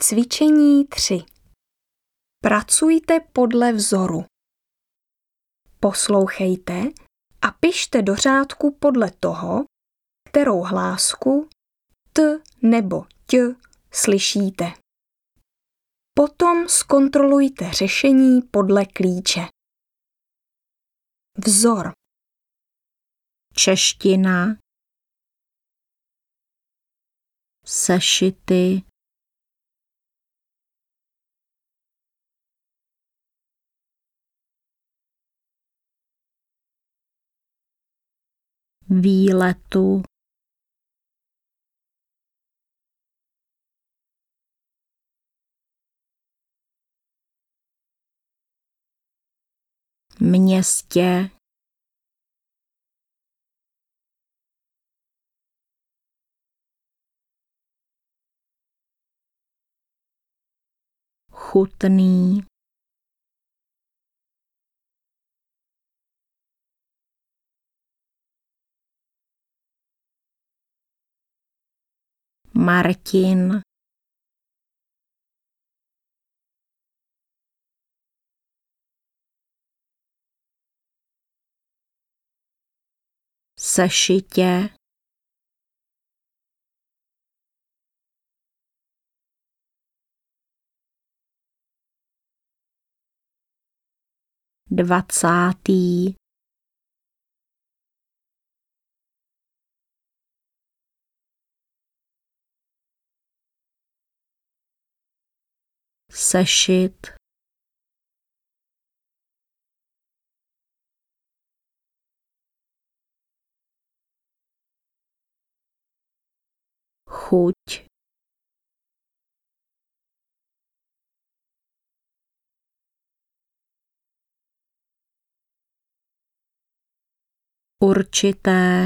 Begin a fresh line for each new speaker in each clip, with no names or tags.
Cvičení 3. Pracujte podle vzoru. Poslouchejte a pište do řádku podle toho, kterou hlásku t nebo ť slyšíte. Potom zkontrolujte řešení podle klíče. Vzor.
Čeština, sešity, výletu, městě, chutný, Martin, sešitě, dvacátý, sešit, chuť, určité,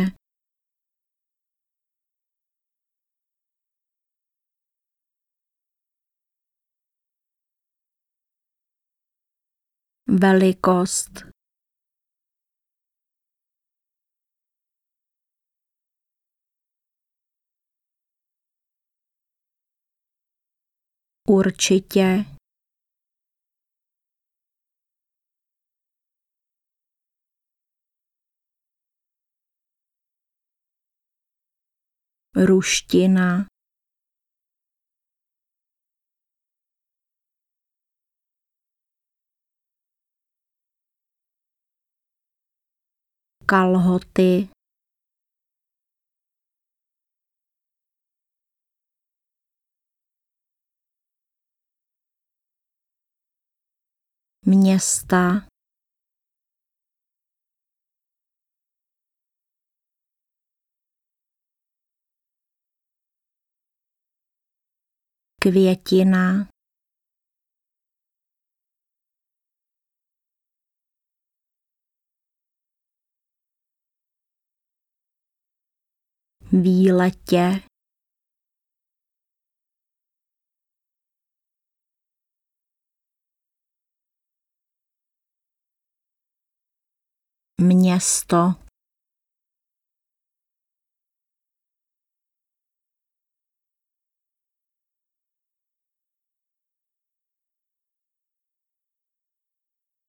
velikost, určitě, ruština, kalhoty, města, květina, výletě, město,